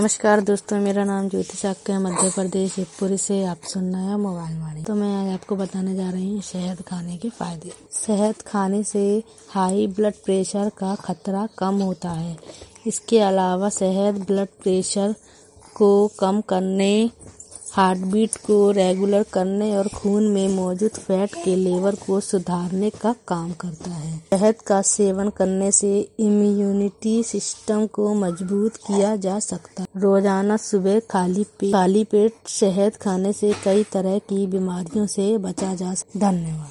नमस्कार दोस्तों, मेरा नाम ज्योति शाक्य है। मध्य प्रदेश शिवपुरी से आप सुन रहे हैं मोबाइल वाणी। तो मैं आज आपको बताने जा रही हूँ शहद खाने के फायदे। शहद खाने से हाई ब्लड प्रेशर का खतरा कम होता है। इसके अलावा शहद ब्लड प्रेशर को कम करने, हार्ट बीट को रेगुलर करने और खून में मौजूद फैट के लेवल को सुधारने का काम करता है। शहद का सेवन करने से इम्यूनिटी सिस्टम को मजबूत किया जा सकता है। रोजाना सुबह खाली पेट शहद खाने से कई तरह की बीमारियों से बचा जा सकता है। धन्यवाद।